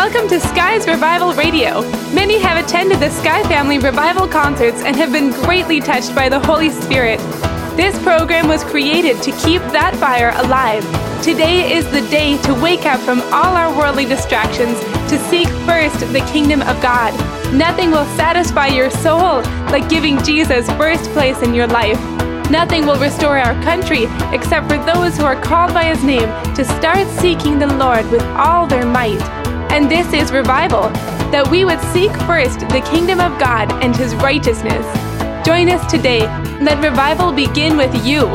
Welcome to Sky's Revival Radio. Many have attended the Sky Family Revival concerts and have been greatly touched by the Holy Spirit. This program was created to keep that fire alive. Today is the day to wake up from all our worldly distractions to seek first the kingdom of God. Nothing will satisfy your soul like giving Jesus first place in your life. Nothing will restore our country except for those who are called by His name to start seeking the Lord with all their might. And this is revival, that we would seek first the kingdom of God and His righteousness. Join us today. Let revival begin with you.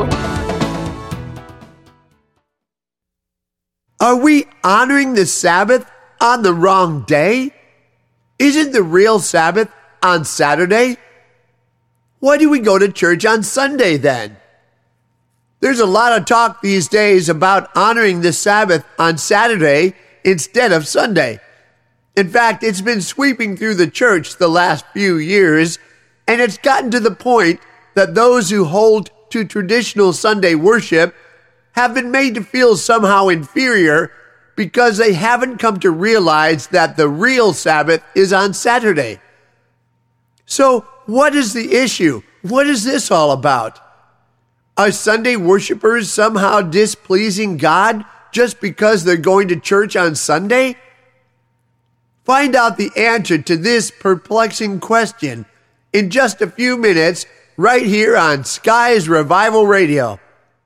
Are we honoring the Sabbath on the wrong day? Isn't the real Sabbath on Saturday? Why do we go to church on Sunday then? There's a lot of talk these days about honoring the Sabbath on Saturday instead of Sunday. In fact, it's been sweeping through the church the last few years, and it's gotten to the point that those who hold to traditional Sunday worship have been made to feel somehow inferior because they haven't come to realize that the real Sabbath is on Saturday. So, what is the issue? What is this all about? Are Sunday worshipers somehow displeasing God just because they're going to church on Sunday? Find out the answer to this perplexing question in just a few minutes right here on Sky's Revival Radio.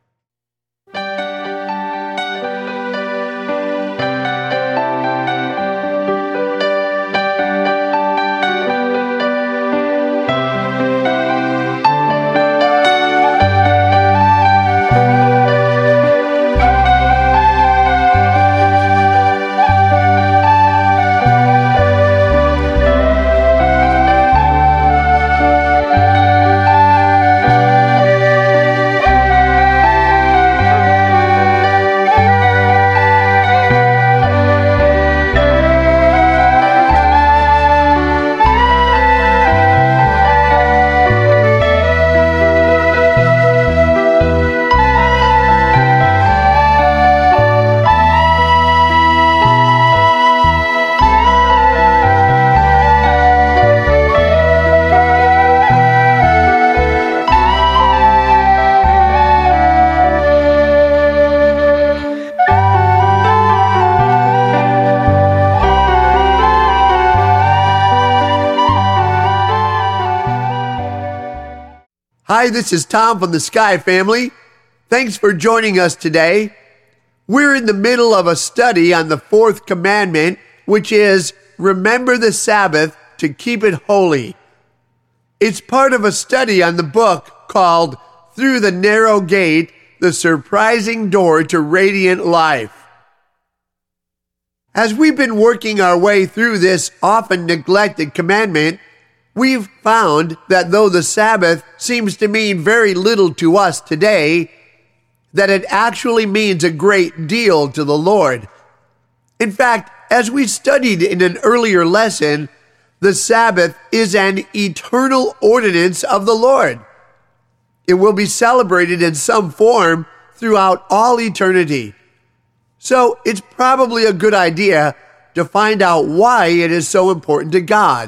Hi, this is Tom from the Sky Family. Thanks for joining us today. We're in the middle of a study on the fourth commandment, which is, remember the Sabbath to keep it holy. It's part of a study on the book called Through the Narrow Gate, The Surprising Door to Radiant Life. As we've been working our way through this often neglected commandment, we've found that though the Sabbath seems to mean very little to us today, that it actually means a great deal to the Lord. In fact, as we studied in an earlier lesson, the Sabbath is an eternal ordinance of the Lord. It will be celebrated in some form throughout all eternity. So it's probably a good idea to find out why it is so important to God.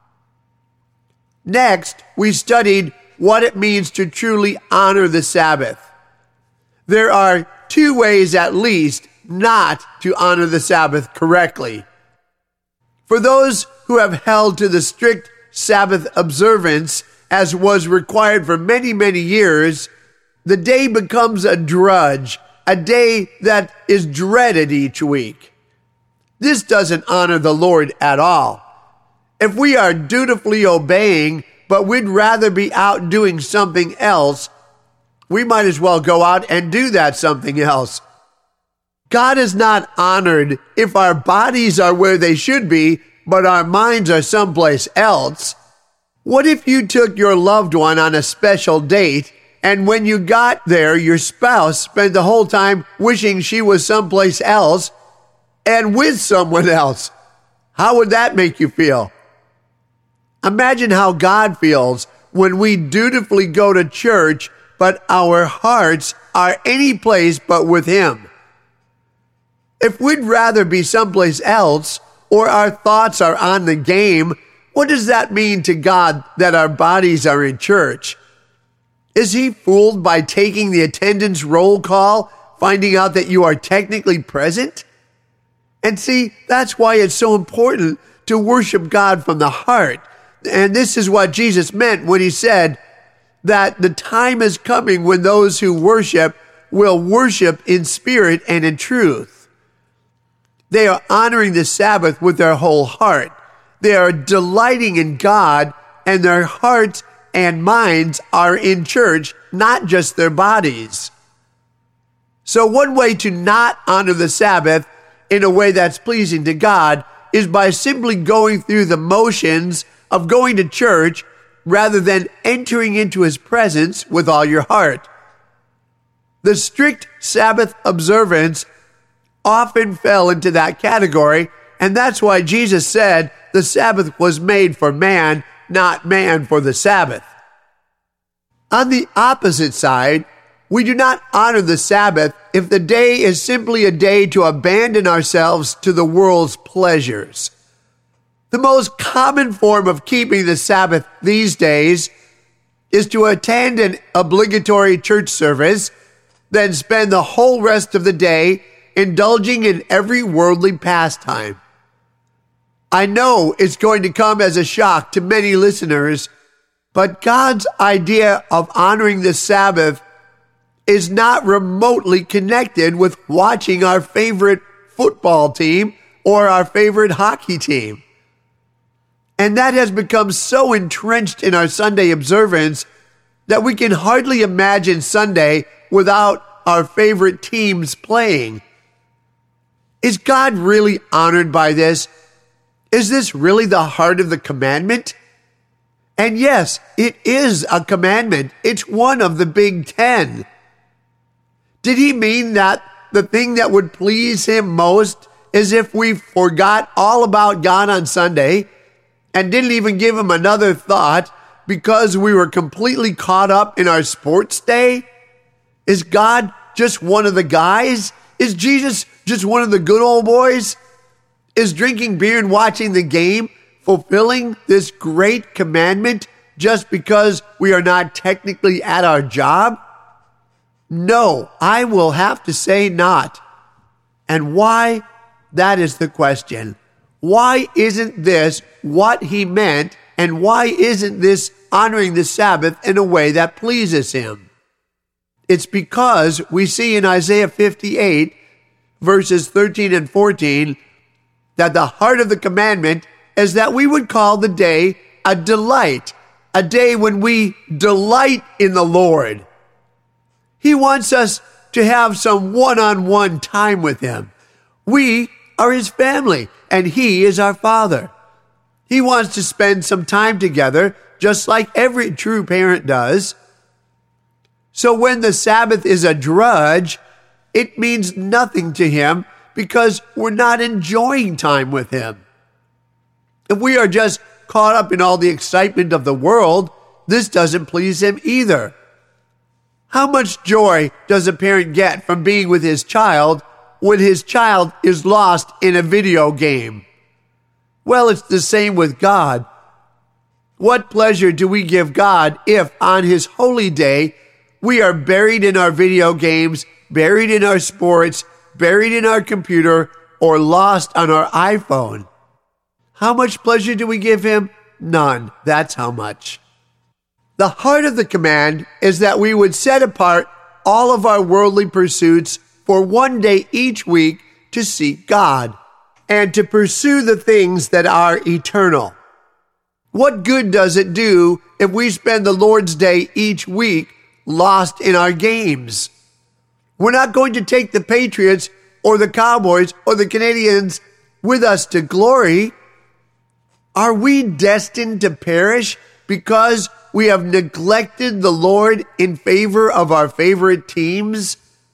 Next, we studied what it means to truly honor the Sabbath. There are two ways at least not to honor the Sabbath correctly. For those who have held to the strict Sabbath observance as was required for many, many years, the day becomes a drudge, a day that is dreaded each week. This doesn't honor the Lord at all. If we are dutifully obeying, but we'd rather be out doing something else, we might as well go out and do that something else. God is not honored if our bodies are where they should be, but our minds are someplace else. What if you took your loved one on a special date, and when you got there, your spouse spent the whole time wishing she was someplace else and with someone else? How would that make you feel? Imagine how God feels when we dutifully go to church, but our hearts are any place but with Him. If we'd rather be someplace else, or our thoughts are on the game, what does that mean to God that our bodies are in church? Is he fooled by taking the attendance roll call, finding out that you are technically present? And see, that's why it's so important to worship God from the heart. And this is what Jesus meant when he said that the time is coming when those who worship will worship in spirit and in truth. They are honoring the Sabbath with their whole heart. They are delighting in God, and their hearts and minds are in church, not just their bodies. So one way to not honor the Sabbath in a way that's pleasing to God is by simply going through the motions of going to church rather than entering into his presence with all your heart. The strict Sabbath observance often fell into that category, and that's why Jesus said the Sabbath was made for man, not man for the Sabbath. On the opposite side, we do not honor the Sabbath if the day is simply a day to abandon ourselves to the world's pleasures. The most common form of keeping the Sabbath these days is to attend an obligatory church service, then spend the whole rest of the day indulging in every worldly pastime. I know it's going to come as a shock to many listeners, but God's idea of honoring the Sabbath is not remotely connected with watching our favorite football team or our favorite hockey team. And that has become so entrenched in our Sunday observance that we can hardly imagine Sunday without our favorite teams playing. Is God really honored by this? Is this really the heart of the commandment? And yes, it is a commandment. It's one of the big 10. Did he mean that the thing that would please him most is if we forgot all about God on Sunday and didn't even give him another thought because we were completely caught up in our sports day? Is God just one of the guys? Is Jesus just one of the good old boys? Is drinking beer and watching the game fulfilling this great commandment just because we are not technically at our job? No, I will have to say not. And why? That is the question. Why isn't this what he meant, and why isn't this honoring the Sabbath in a way that pleases him? It's because we see in Isaiah 58, verses 13 and 14, that the heart of the commandment is that we would call the day a delight, a day when we delight in the Lord. He wants us to have some one-on-one time with him. We are his family, and he is our Father. He wants to spend some time together, just like every true parent does. So when the Sabbath is a drudge, it means nothing to him because we're not enjoying time with him. If we are just caught up in all the excitement of the world, this doesn't please him either. How much joy does a parent get from being with his child when his child is lost in a video game? Well, it's the same with God. What pleasure do we give God if on his holy day we are buried in our video games, buried in our sports, buried in our computer, or lost on our iPhone? How much pleasure do we give him? None. That's how much. The heart of the command is that we would set apart all of our worldly pursuits for one day each week to seek God and to pursue the things that are eternal. What good does it do if we spend the Lord's Day each week lost in our games? We're not going to take the Patriots or the Cowboys or the Canadians with us to glory. Are we destined to perish because we have neglected the Lord in favor of our favorite teams?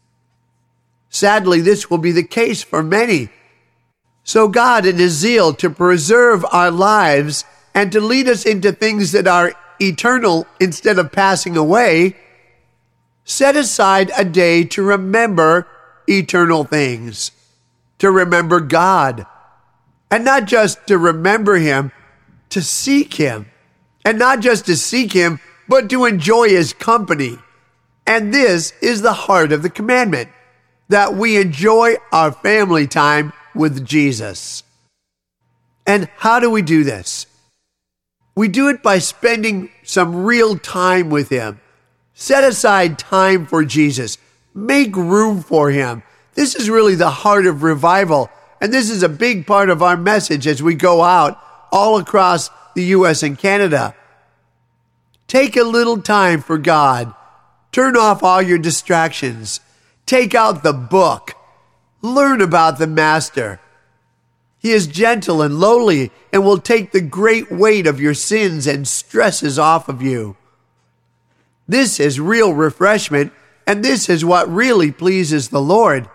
Sadly, this will be the case for many. So God, in his zeal to preserve our lives and to lead us into things that are eternal instead of passing away, set aside a day to remember eternal things, to remember God. And not just to remember him, to seek him. And not just to seek him, but to enjoy his company. And this is the heart of the commandment, that we enjoy our family time with Jesus. And how do we do this? We do it by spending some real time with him. Set aside time for Jesus. Make room for him. This is really the heart of revival. And this is a big part of our message as we go out all across the U.S. and Canada. Take a little time for God. Turn off all your distractions. Take out the book. Learn about the Master. He is gentle and lowly and will take the great weight of your sins and stresses off of you. This is real refreshment, and this is what really pleases the Lord.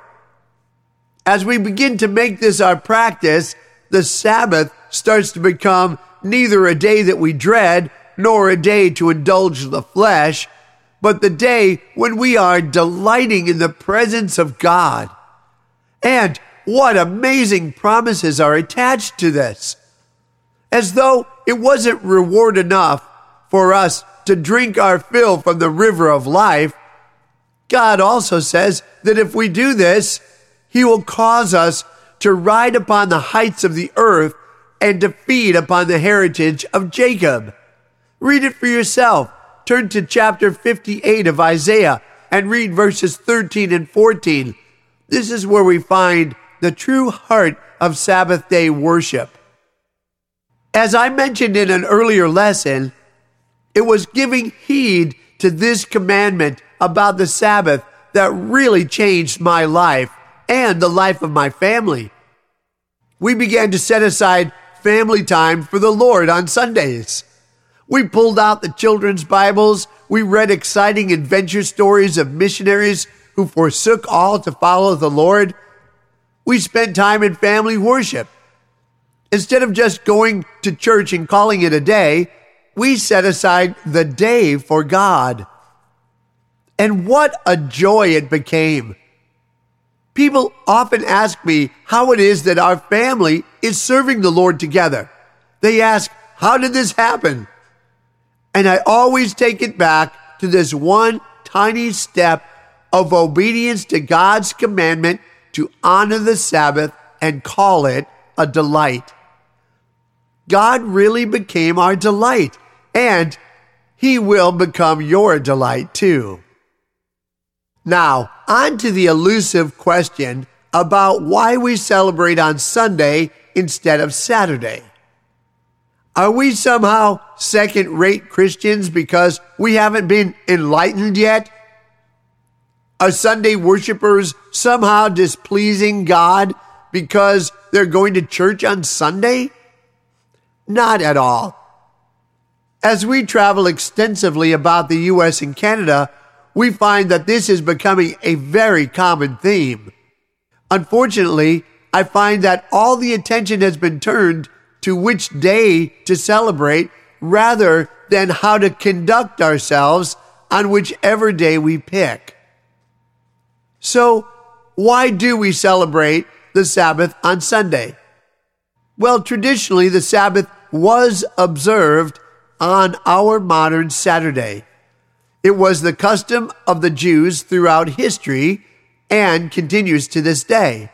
As we begin to make this our practice, the Sabbath starts to become neither a day that we dread nor a day to indulge the flesh, but the day when we are delighting in the presence of God. And what amazing promises are attached to this. As though it wasn't reward enough for us to drink our fill from the river of life, God also says that if we do this, he will cause us to ride upon the heights of the earth and to feed upon the heritage of Jacob. Read it for yourself. Turn to chapter 58 of Isaiah and read verses 13 and 14. This is where we find the true heart of Sabbath day worship. As I mentioned in an earlier lesson, it was giving heed to this commandment about the Sabbath that really changed my life and the life of my family. We began to set aside family time for the Lord on Sundays. We pulled out the children's Bibles. We read exciting adventure stories of missionaries who forsook all to follow the Lord. We spent time in family worship. Instead of just going to church and calling it a day, we set aside the day for God. And what a joy it became. People often ask me how it is that our family is serving the Lord together. They ask, how did this happen? And I always take it back to this one tiny step of obedience to God's commandment to honor the Sabbath and call it a delight. God really became our delight, and he will become your delight too. Now, on to the elusive question about why we celebrate on Sunday instead of Saturday. Are we somehow second-rate Christians because we haven't been enlightened yet? Are Sunday worshipers somehow displeasing God because they're going to church on Sunday? Not at all. As we travel extensively about the U.S. and Canada, we find that this is becoming a very common theme. Unfortunately, I find that all the attention has been turned to which day to celebrate rather than how to conduct ourselves on whichever day we pick. So, why do we celebrate the Sabbath on Sunday? Well, traditionally, the Sabbath was observed on our modern Saturday. It was the custom of the Jews throughout history and continues to this day.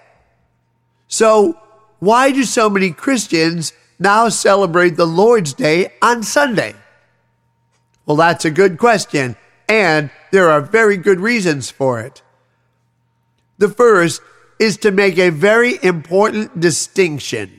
So, why do so many Christians now celebrate the Lord's Day on Sunday? Well, that's a good question, and there are very good reasons for it. The first is to make a very important distinction.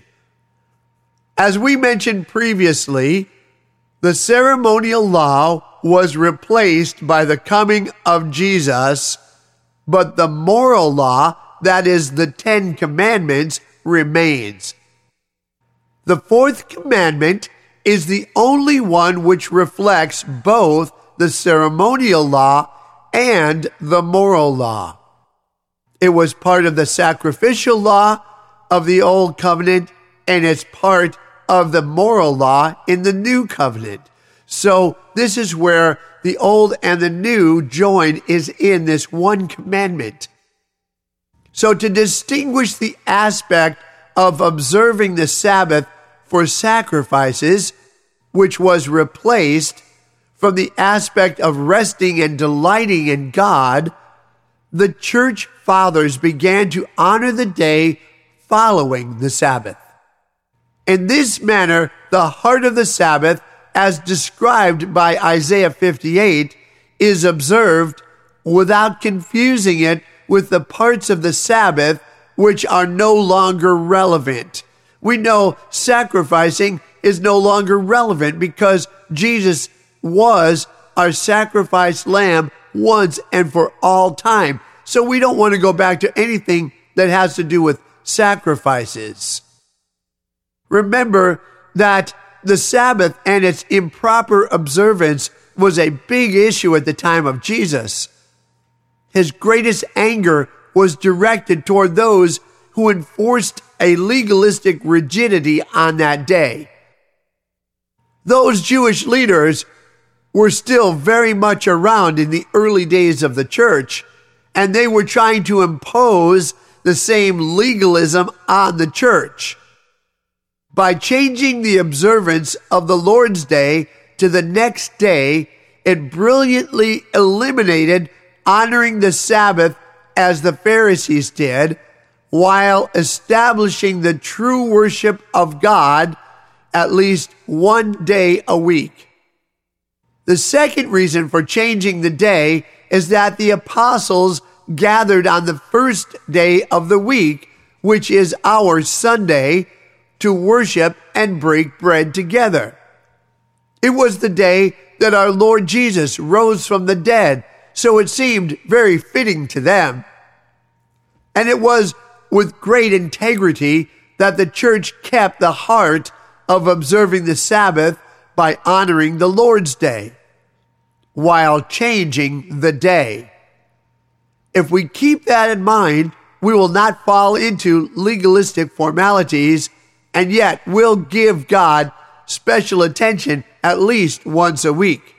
As we mentioned previously, the ceremonial law was replaced by the coming of Jesus, but the moral law, that is the 10 Commandments, remains. The fourth commandment is the only one which reflects both the ceremonial law and the moral law. It was part of the sacrificial law of the Old Covenant, and it's part of the moral law in the New Covenant. So this is where the old and the new join, is in this one commandment. So to distinguish the aspect of observing the Sabbath for sacrifices, which was replaced from the aspect of resting and delighting in God, the church fathers began to honor the day following the Sabbath. In this manner, the heart of the Sabbath, as described by Isaiah 58, is observed without confusing it with the parts of the Sabbath which are no longer relevant. We know sacrificing is no longer relevant because Jesus was our sacrificed lamb once and for all time. So we don't want to go back to anything that has to do with sacrifices. Remember that the Sabbath and its improper observance was a big issue at the time of Jesus. His greatest anger was directed toward those who enforced a legalistic rigidity on that day. Those Jewish leaders were still very much around in the early days of the church, and they were trying to impose the same legalism on the church. By changing the observance of the Lord's Day to the next day, it brilliantly eliminated honoring the Sabbath as the Pharisees did, while establishing the true worship of God at least one day a week. The second reason for changing the day is that the apostles gathered on the first day of the week, which is our Sunday, to worship and break bread together. It was the day that our Lord Jesus rose from the dead, so it seemed very fitting to them. And it was with great integrity that the church kept the heart of observing the Sabbath by honoring the Lord's Day, while changing the day. If we keep that in mind, we will not fall into legalistic formalities, and yet will give God special attention at least once a week.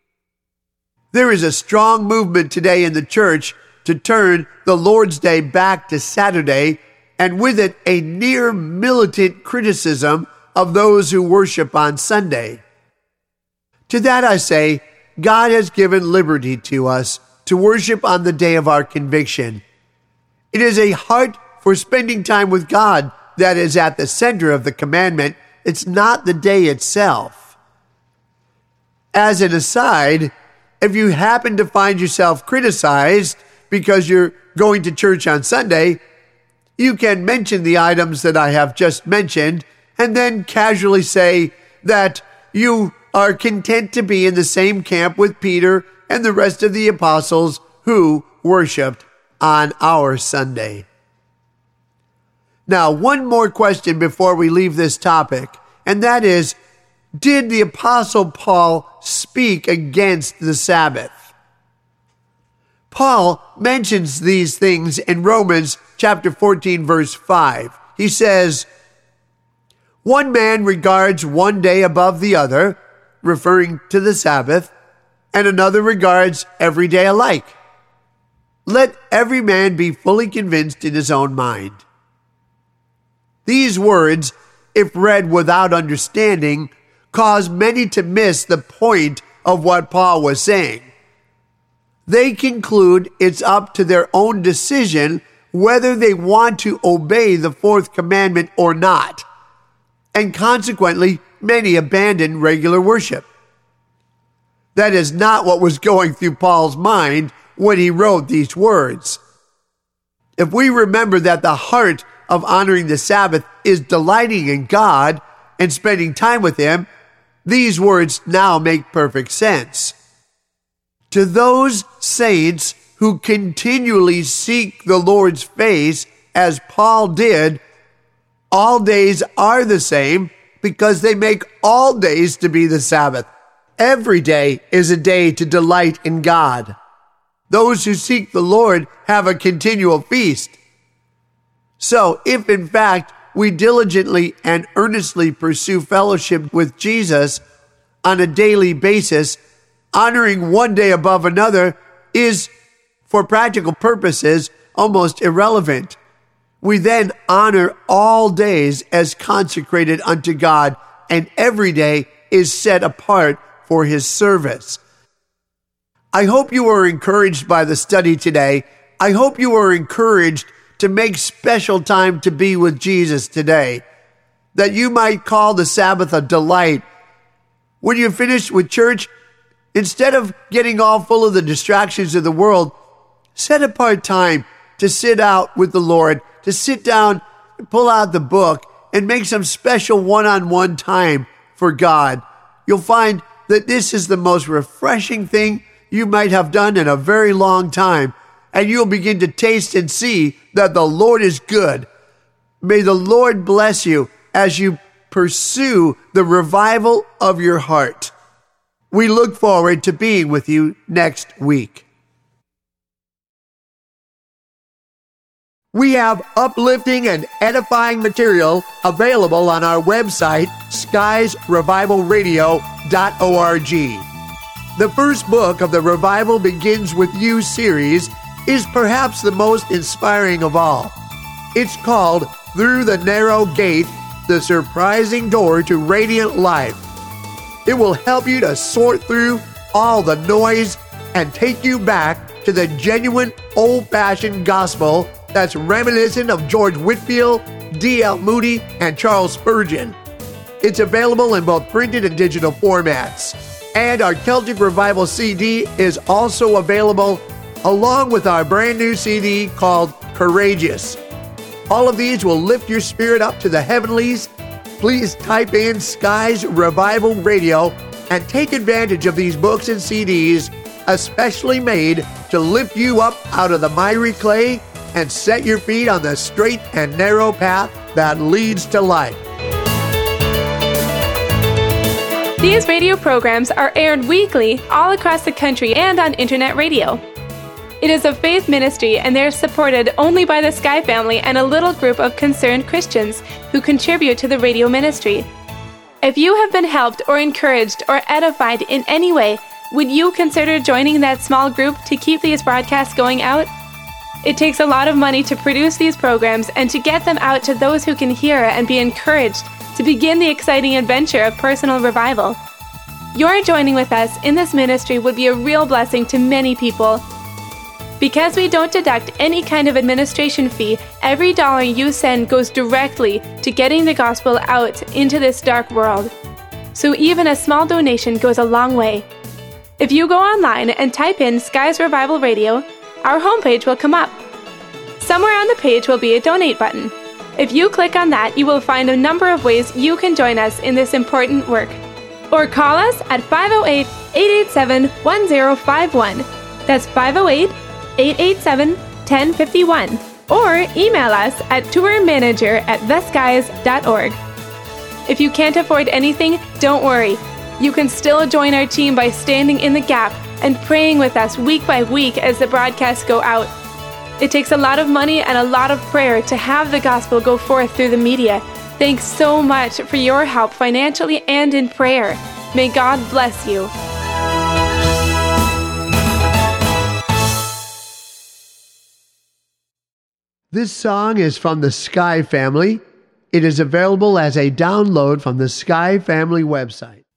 There is a strong movement today in the church to turn the Lord's Day back to Saturday, and with it a near militant criticism of those who worship on Sunday. To that I say, God has given liberty to us to worship on the day of our conviction. It is a heart for spending time with God that is at the center of the commandment. It's not the day itself. As an aside, if you happen to find yourself criticized because you're going to church on Sunday, you can mention the items that I have just mentioned and then casually say that you are content to be in the same camp with Peter and the rest of the apostles who worshiped on our Sunday. Now, one more question before we leave this topic, and that is, did the Apostle Paul speak against the Sabbath? Paul mentions these things in Romans chapter 14, verse 5. He says, "One man regards one day above the other," referring to the Sabbath, "and another regards every day alike. Let every man be fully convinced in his own mind." These words, if read without understanding, cause many to miss the point of what Paul was saying. They conclude it's up to their own decision whether they want to obey the fourth commandment or not, and consequently, many abandon regular worship. That is not what was going through Paul's mind when he wrote these words. If we remember that the heart of honoring the Sabbath is delighting in God and spending time with Him, these words now make perfect sense. To those saints who continually seek the Lord's face, as Paul did, all days are the same because they make all days to be the Sabbath. Every day is a day to delight in God. Those who seek the Lord have a continual feast. So if in fact we diligently and earnestly pursue fellowship with Jesus on a daily basis, honoring one day above another is, for practical purposes, almost irrelevant. We then honor all days as consecrated unto God, and every day is set apart for His service. I hope you were encouraged by the study today. I hope you were encouraged to make special time to be with Jesus today, that you might call the Sabbath a delight. When you're finished with church, instead of getting all full of the distractions of the world, set apart time to sit out with the Lord, to sit down, pull out the book, and make some special one-on-one time for God. You'll find that this is the most refreshing thing you might have done in a very long time, and you'll begin to taste and see that the Lord is good. May the Lord bless you as you pursue the revival of your heart. We look forward to being with you next week. We have uplifting and edifying material available on our website, skiesrevivalradio.org. The first book of the Revival Begins With You series is perhaps the most inspiring of all. It's called Through the Narrow Gate, The Surprising Door to Radiant Life. It will help you to sort through all the noise and take you back to the genuine old-fashioned gospel that's reminiscent of George Whitefield, D.L. Moody, and Charles Spurgeon. It's available in both printed and digital formats. And our Celtic Revival CD is also available along with our brand new CD called Courageous. All of these will lift your spirit up to the heavenlies. Please type in Skies Revival Radio and take advantage of these books and CDs, especially made to lift you up out of the miry clay and set your feet on the straight and narrow path that leads to life. These radio programs are aired weekly all across the country and on internet radio. It is a faith ministry, and they are supported only by the Sky family and a little group of concerned Christians who contribute to the radio ministry. If you have been helped or encouraged or edified in any way, would you consider joining that small group to keep these broadcasts going out? It takes a lot of money to produce these programs and to get them out to those who can hear and be encouraged to begin the exciting adventure of personal revival. Your joining with us in this ministry would be a real blessing to many people. Because we don't deduct any kind of administration fee, every dollar you send goes directly to getting the gospel out into this dark world. So even a small donation goes a long way. If you go online and type in Skies Revival Radio, our homepage will come up. Somewhere on the page will be a donate button. If you click on that, you will find a number of ways you can join us in this important work. Or call us at 508-887-1051. That's 508-887-1051. Or email us at tourmanager@theskies.org. If you can't afford anything, don't worry. You can still join our team by standing in the gap and praying with us week by week as the broadcasts go out. It takes a lot of money and a lot of prayer to have the gospel go forth through the media. Thanks so much for your help financially and in prayer. May God bless you. This song is from the Sky family. It is available as a download from the Sky family website.